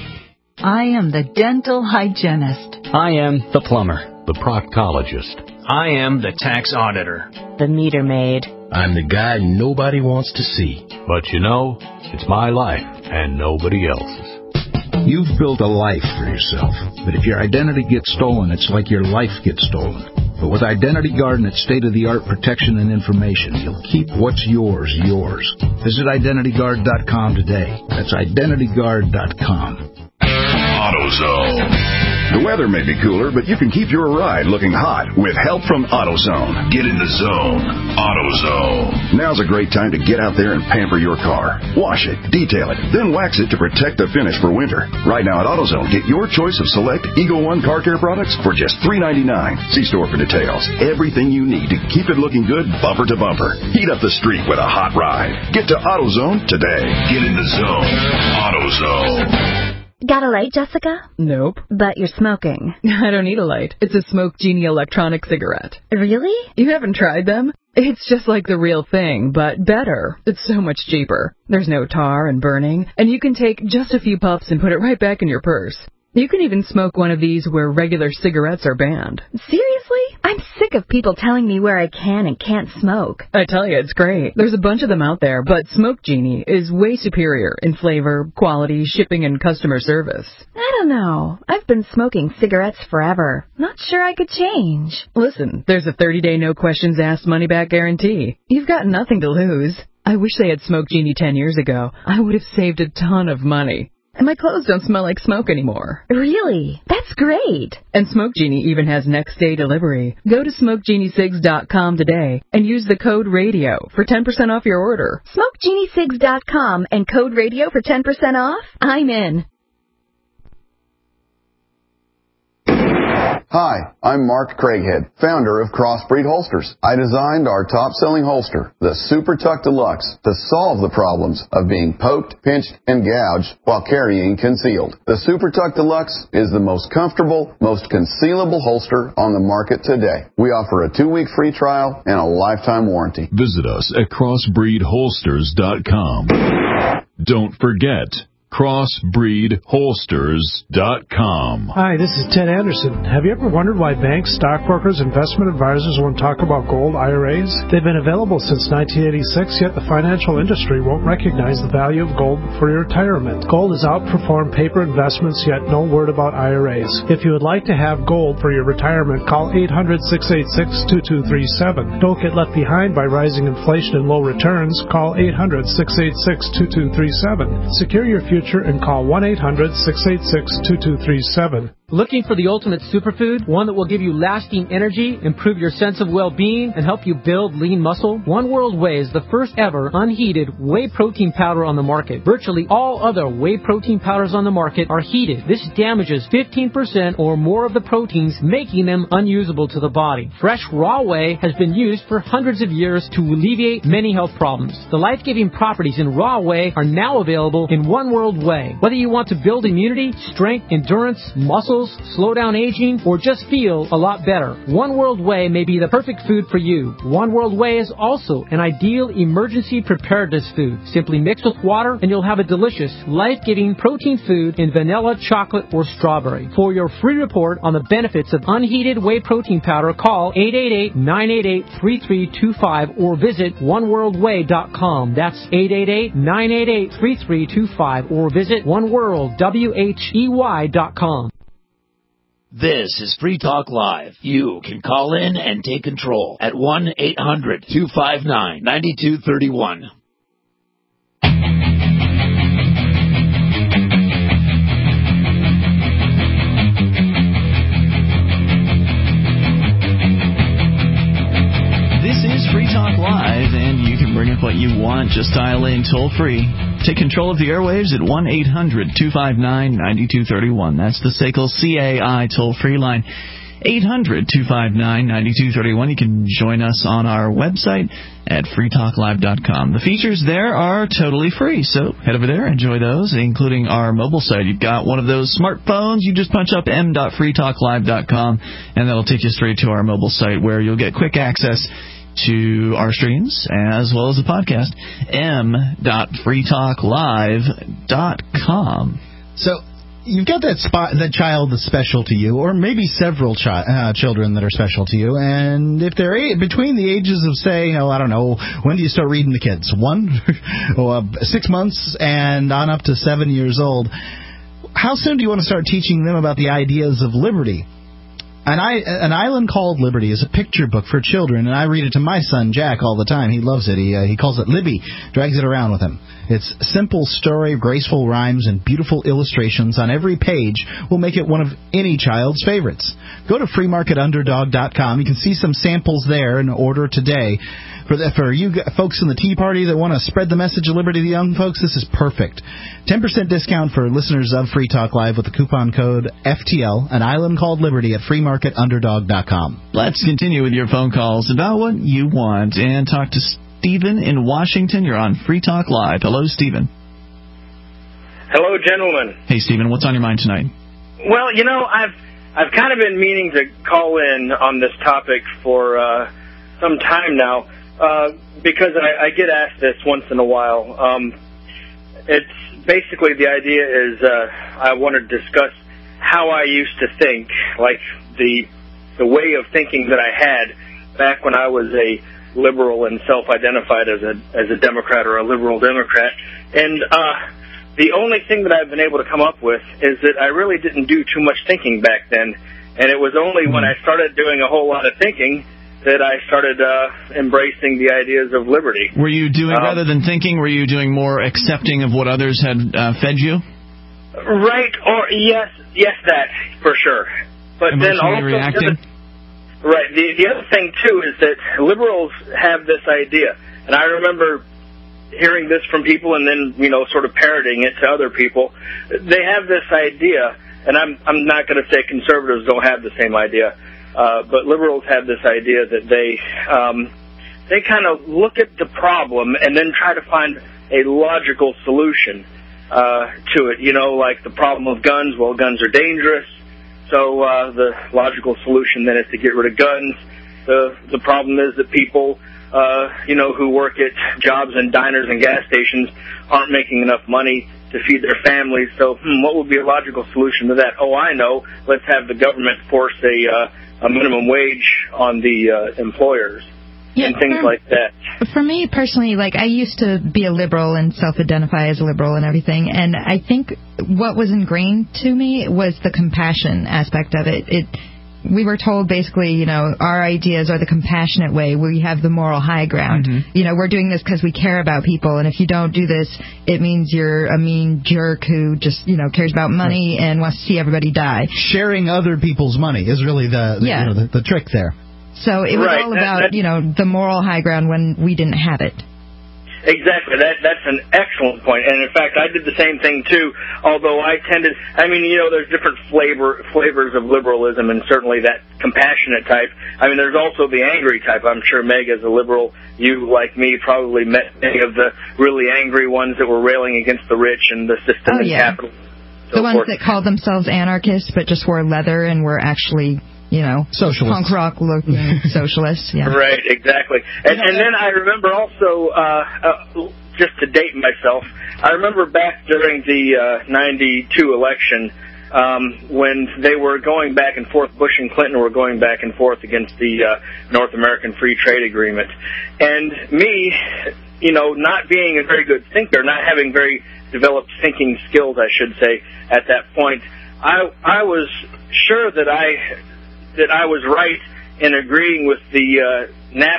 I am the dental hygienist. I am the plumber. The proctologist. I am the tax auditor. The meter maid. I'm the guy nobody wants to see. But you know, it's my life and nobody else's. You've built a life for yourself, but if your identity gets stolen, it's like your life gets stolen. But with Identity Guard and its state-of-the-art protection and information, you'll keep what's yours, yours. Visit identity guard dot com today. That's identity guard dot com. AutoZone. The weather may be cooler, but you can keep your ride looking hot with help from AutoZone. Get in the zone. AutoZone. Now's a great time to get out there and pamper your car. Wash it, detail it, then wax it to protect the finish for winter. Right now at AutoZone, get your choice of select Eagle One car care products for just three ninety-nine. See store for details. Everything you need to keep it looking good bumper to bumper. Heat up the street with a hot ride. Get to AutoZone today. Get in the zone. AutoZone. Got a light, Jessica? Nope. But you're smoking. I don't need a light. It's a Smoke Genie electronic cigarette. Really? You haven't tried them? It's just like the real thing, but better. It's so much cheaper. There's no tar and burning, and you can take just a few puffs and put it right back in your purse. You can even smoke one of these where regular cigarettes are banned. Seriously? I'm sick of people telling me where I can and can't smoke. I tell you, it's great. There's a bunch of them out there, but Smoke Genie is way superior in flavor, quality, shipping, and customer service. I don't know. I've been smoking cigarettes forever. Not sure I could change. Listen, there's a thirty-day no questions asked money-back guarantee. You've got nothing to lose. I wish they had Smoke Genie ten years ago. I would have saved a ton of money. And my clothes don't smell like smoke anymore. Really? That's great. And Smoke Genie even has next-day delivery. Go to smoke genie cigs dot com today and use the code RADIO for ten percent off your order. smoke genie cigs dot com and code RADIO for ten percent off? I'm in. Hi, I'm Mark Craighead, founder of Crossbreed Holsters. I designed our top-selling holster, the Super Tuck Deluxe, to solve the problems of being poked, pinched, and gouged while carrying concealed. The Super Tuck Deluxe is the most comfortable, most concealable holster on the market today. We offer a two-week free trial and a lifetime warranty. Visit us at crossbreed holsters dot com. Don't forget, crossbreed holsters dot com. Hi, this is Ted Anderson. Have you ever wondered why banks, stockbrokers, investment advisors won't talk about gold I R As? They've been available since nineteen eighty-six, yet the financial industry won't recognize the value of gold for your retirement. Gold has outperformed paper investments, yet no word about I R As. If you would like to have gold for your retirement, call eight hundred, six eight six, two two three seven. Don't get left behind by rising inflation and low returns. Call eight hundred, six eight six, two two three seven. Secure your future and call one eight hundred, six eight six, two two three seven. Looking for the ultimate superfood? One that will give you lasting energy, improve your sense of well-being, and help you build lean muscle? One World Whey is the first ever unheated whey protein powder on the market. Virtually all other whey protein powders on the market are heated. This damages fifteen percent or more of the proteins, making them unusable to the body. Fresh raw whey has been used for hundreds of years to alleviate many health problems. The life-giving properties in raw whey are now available in One World Whey. Whether you want to build immunity, strength, endurance, muscles, slow down aging, or just feel a lot better, One World Whey may be the perfect food for you. One World Whey is also an ideal emergency preparedness food. Simply mix with water and you'll have a delicious, life-giving protein food in vanilla, chocolate, or strawberry. For your free report on the benefits of unheated whey protein powder, call eight eight eight, nine eight eight, three three two five or visit one world whey dot com. That's eight eight eight, nine eight eight, three three two five or visit one world whey dot com. This is Free Talk Live. You can call in and take control at one eight hundred, two five nine, nine two three one. This is Free Talk Live, and you can bring up what you want. Just dial in toll-free. Take control of the airwaves at one eight hundred, two five nine, nine two three one. That's the S A C L C A I toll-free line. eight hundred, two five nine, nine two three one. You can join us on our website at free talk live dot com. The features there are totally free, so head over there, enjoy those, including our mobile site. You've got one of those smartphones, you just punch up m dot free talk live dot com, and that'll take you straight to our mobile site where you'll get quick access to our streams as well as the podcast, m dot free talk live dot com. So you've got that spot, that child that's special to you, or maybe several chi- uh, children that are special to you, and if they're a- between the ages of, say, oh, I don't know, when do you start reading the kids? One, or six months, and on up to seven years old. How soon do you want to start teaching them about the ideas of liberty? An, I, an Island Called Liberty is a picture book for children, and I read it to my son, Jack, all the time. He loves it. He, uh, he calls it Libby, drags it around with him. Its simple story, graceful rhymes, and beautiful illustrations on every page will make it one of any child's favorites. Go to free market underdog dot com. You can see some samples there and order today. For, the, for you folks in the Tea Party that want to spread the message of liberty to the young folks, this is perfect. ten percent discount for listeners of Free Talk Live with the coupon code F T L, An Island Called Liberty at free market underdog dot com. Let's continue with your phone calls about what you want and talk to Stephen in Washington. You're on Free Talk Live. Hello, Stephen. Hello, gentlemen. Hey, Stephen, what's on your mind tonight? Well, you know, I've I've kind of been meaning to call in on this topic for uh, some time now. Uh, because I, I get asked this once in a while. Um, it's basically the idea is uh, I want to discuss how I used to think, like the the way of thinking that I had back when I was a liberal and self-identified as a as a Democrat or a liberal Democrat. And uh, the only thing that I've been able to come up with is that I really didn't do too much thinking back then. And it was only when I started doing a whole lot of thinking that I started uh, embracing the ideas of liberty. Were you doing, um, rather than thinking, were you doing more accepting of what others had uh, fed you? Right, or yes, yes, that, for sure. But then also, reacting? The, right, the, the other thing, too, is that liberals have this idea, and I remember hearing this from people and then, you know, sort of parroting it to other people. They have this idea and I'm I'm not going to say conservatives don't have the same idea, uh, but liberals have this idea that they um, they kind of look at the problem and then try to find a logical solution uh, to it. You know, like the problem of guns. Well, guns are dangerous, so uh, the logical solution then is to get rid of guns. The the problem is that people, uh, you know, who work at jobs and diners and gas stations aren't making enough money to feed their families. So, hmm, what would be a logical solution to that? Oh, I know. Let's have the government force a uh, a minimum wage on the uh, employers yeah, and things for, like that. For me personally, like I used to be a liberal and self-identify as a liberal and everything, and I think what was ingrained to me was the compassion aspect of it. It we were told basically, you know, our ideas are the compassionate way. We have the moral high ground. Mm-hmm. You know, we're doing this because we care about people, and if you don't do this, it means you're a mean jerk who just, you know, cares about money right. and wants to see everybody die. Sharing other people's money is really the, the yeah. you know, the, the trick there. So it was right. all about, that, you know, the moral high ground when we didn't have it. Exactly. That that's an excellent point. And in fact, I did the same thing too. Although I tended, I mean, you know, there's different flavor flavors of liberalism, and certainly that compassionate type. I mean, there's also the angry type. I'm sure Meg, as a liberal, you like me probably met many of the really angry ones that were railing against the rich and the system oh, and yeah. capital. So the ones forth. that called themselves anarchists but just wore leather and were actually, you know, socialists. Punk rock looking socialists. Yeah. Right, exactly. And, and then I remember also, uh, uh, just to date myself, I remember back during the uh, ninety-two election um, when they were going back and forth, Bush and Clinton were going back and forth against the uh, North American Free Trade Agreement. And me, you know, not being a very good thinker, not having very developed thinking skills, I should say, at that point, I, I was sure that I... that I was right in agreeing with the uh,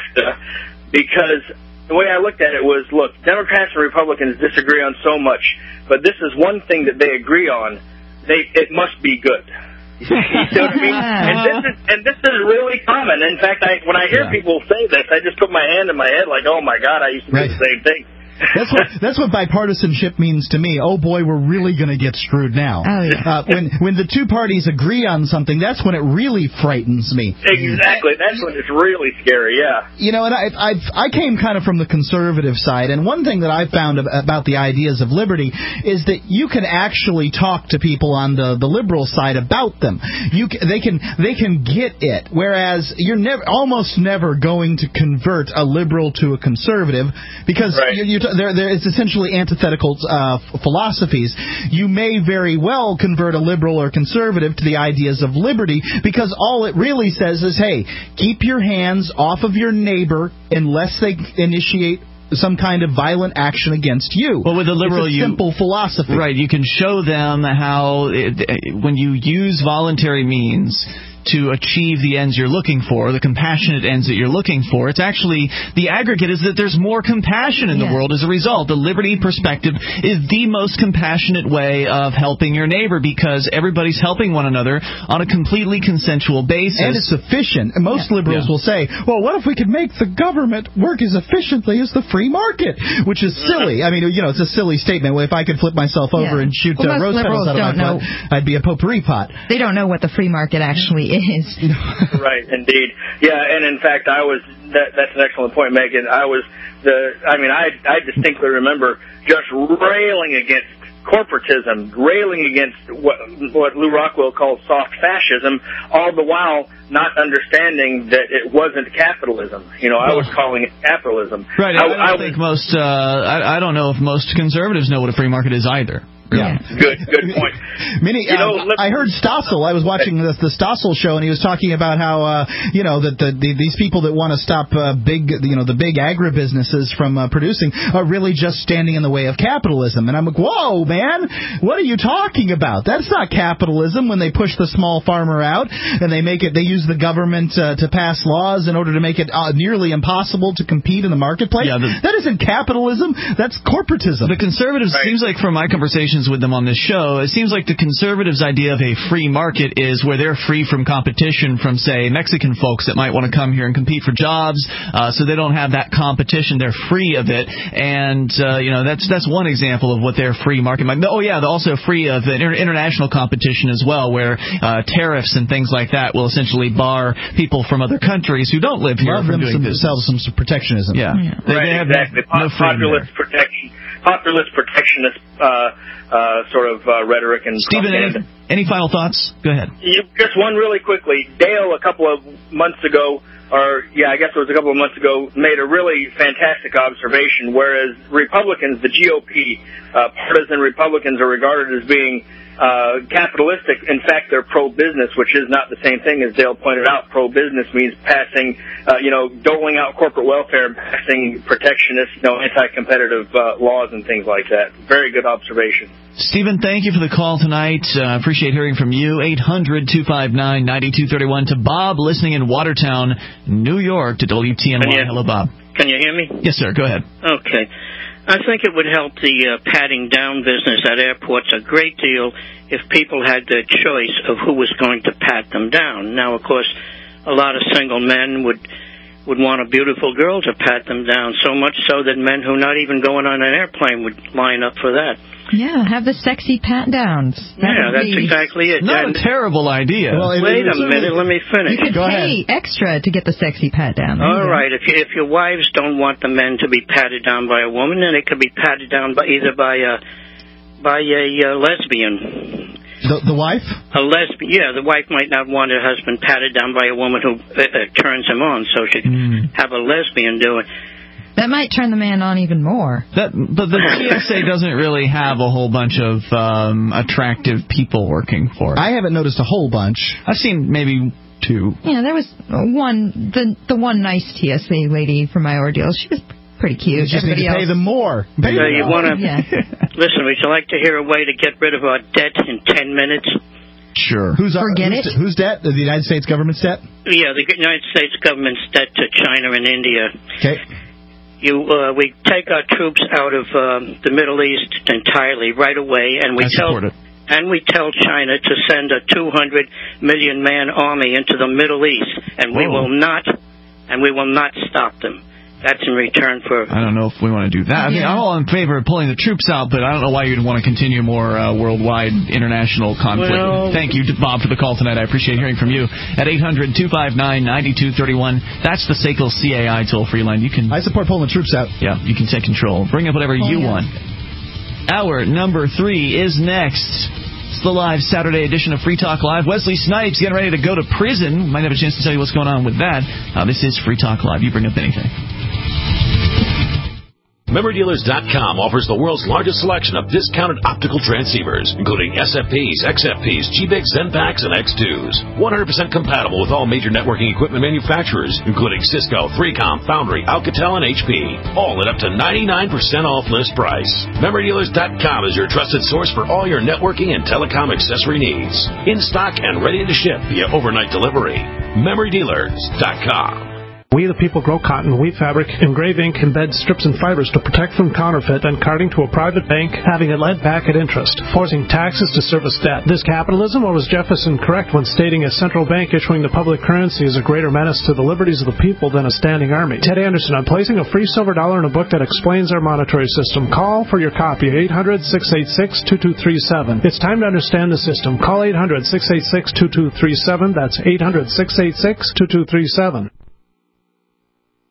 NAFTA, because the way I looked at it was, look, Democrats and Republicans disagree on so much, but this is one thing that they agree on. They it must be good. You see what I mean? And this is and this is really common. In fact, I when I hear yeah. people say this, I just put my hand in my head like, oh my God, I used to right. do the same thing. That's what that's what bipartisanship means to me. Oh boy, we're really going to get screwed now. Oh, yeah. uh, when when the two parties agree on something, that's when it really frightens me. Exactly, that's when it's really scary. Yeah. You know, and I I've, I came kind of from the conservative side, and one thing that I've found about the ideas of liberty is that you can actually talk to people on the, the liberal side about them. You can, they can they can get it, whereas you're never almost never going to convert a liberal to a conservative because right. you, you There, there is essentially antithetical uh, philosophies. You may very well convert a liberal or conservative to the ideas of liberty because all it really says is, hey, keep your hands off of your neighbor unless they initiate some kind of violent action against you. Well, with a liberal, it's a you, simple philosophy. Right, you can show them how it, when you use voluntary means to achieve the ends you're looking for, the compassionate ends that you're looking for, it's actually, the aggregate is that there's more compassion in yeah. the world as a result. The liberty perspective is the most compassionate way of helping your neighbor because everybody's helping one another on a completely consensual basis. And it's efficient. And most yeah. liberals yeah. will say, well, what if we could make the government work as efficiently as the free market? Which is silly. I mean, you know, it's a silly statement. If I could flip myself over yeah. and shoot well, uh, rose petals out of my know, butt, I'd be a potpourri pot. They don't know what the free market actually is. Right, indeed. Yeah, and in fact, I was, that, that's an excellent point, Megan. I was the, I mean, I, I distinctly remember just railing against corporatism, railing against what, what Lou Rockwell calls soft fascism, all the while not understanding that it wasn't capitalism. You know, I was calling it capitalism. Right, I, I don't I think was, most, uh, I, I don't know if most conservatives know what a free market is either. Yeah. Good, good point. Many, you know, uh, I heard Stossel. I was watching the, the Stossel show, and he was talking about how, uh, you know, that the, the, these people that want to stop uh, big, you know, the big agribusinesses from uh, producing are really just standing in the way of capitalism. And I'm like, whoa, man, what are you talking about? That's not capitalism when they push the small farmer out and they make it, they use the government uh, to pass laws in order to make it uh, nearly impossible to compete in the marketplace. Yeah, the, that isn't capitalism. That's corporatism. The conservatives, right. seems like from my conversations conversations with them on this show, it seems like the conservatives' idea of a free market is where they're free from competition from, say, Mexican folks that might want to come here and compete for jobs, uh, so they don't have that competition. They're free of it, and uh, you know that's that's one example of what their free market might. Oh yeah, they're also free of inter- international competition as well, where uh, tariffs and things like that will essentially bar people from other countries who don't live here Love from them doing some, business. Themselves some protectionism. Yeah, yeah. They, right, they have exactly. no, no populist protection, populist protectionist uh, uh, sort of uh, rhetoric and Stephen, any, any final thoughts? Go ahead. You, just one really quickly. Dale, a couple of months ago, or yeah, I guess it was a couple of months ago, made a really fantastic observation. Whereas Republicans, the G O P, uh, partisan Republicans, are regarded as being uh, capitalistic. In fact, they're pro-business, which is not the same thing as Dale pointed out. Pro-business means passing, uh, you know, doling out corporate welfare and passing protectionist, you know, anti-competitive uh, laws and things like that. Very good observation. Stephen, thank you for the call tonight. I uh, appreciate hearing from you. eight hundred, two five nine, nine two three one. To Bob, listening in Watertown, New York, to W T N Y. You, Hello, Bob. Can you hear me? Yes, sir. Go ahead. Okay. I think it would help the uh, patting down business at airports a great deal if people had the choice of who was going to pat them down. Now, of course, a lot of single men would would want a beautiful girl to pat them down, so much so that men who are not even going on an airplane would line up for that. Yeah, have the sexy pat downs. That yeah, that's be... exactly it. Not and, a terrible idea. Well, wait a minute, let me finish. You could Go pay ahead. extra to get the sexy pat down. All right, if you, if your wives don't want the men to be patted down by a woman, then it could be patted down by either by a by a uh, lesbian. The, the wife? A lesbian, yeah. The wife might not want her husband patted down by a woman who uh, uh, turns him on, so she can mm. have a lesbian do it. That might turn the man on even more. That, but the T S A doesn't really have a whole bunch of um, attractive people working for it. I haven't noticed a whole bunch. I've seen maybe two. Yeah, there was one, the the one nice T S A lady from my ordeal. She was pretty cute. You just Everybody need to else... pay them more. Pay so them you more. want to yeah. Listen? Would you like to hear a way to get rid of our debt in ten minutes? Sure. Who's our, Forget who's, it. Who's debt? The United States government's debt? Yeah, the United States government's debt to China and India. Okay. You, uh, we take our troops out of um, the Middle East entirely right away, and we I tell support it. and we tell China to send a two hundred million man army into the Middle East, and we Whoa. will not, and we will not stop them. That's in return for... I don't know if we want to do that. I mean, Yeah. I'm all in favor of pulling the troops out, but I don't know why you'd want to continue more uh, worldwide international conflict. Well, Thank you, Bob, for the call tonight. I appreciate hearing from you. At eight hundred, two five nine, nine two three one, that's the S A C L C A I toll-free line. You can... I support pulling the troops out. Yeah, you can take control. Bring up whatever oh, you yeah. want. Hour number three is next. It's the live Saturday edition of Free Talk Live. Wesley Snipes getting ready to go to prison. Might have a chance to tell you what's going on with that. Uh, this is Free Talk Live. You bring up anything. Memory Dealers dot com offers the world's largest selection of discounted optical transceivers, including S F Ps, X F Ps, G B I Cs, Zenpaks, and X twos. one hundred percent compatible with all major networking equipment manufacturers, including Cisco, three com, Foundry, Alcatel, and H P. All at up to ninety-nine percent off list price. Memory Dealers dot com is your trusted source for all your networking and telecom accessory needs. In stock and ready to ship via overnight delivery. Memory Dealers dot com. We the people grow cotton, weave fabric, engrave ink, embed strips and fibers to protect from counterfeit, then carting to a private bank, having it lent back at interest, forcing taxes to service debt. This capitalism, or was Jefferson correct when stating a central bank issuing the public currency is a greater menace to the liberties of the people than a standing army? Ted Anderson, I'm placing a free silver dollar in a book that explains our monetary system. Call for your copy, eight hundred, six eight six, two two three seven. It's time to understand the system. Call eight hundred, six eight six, two two three seven. That's eight hundred, six eight six, two two three seven.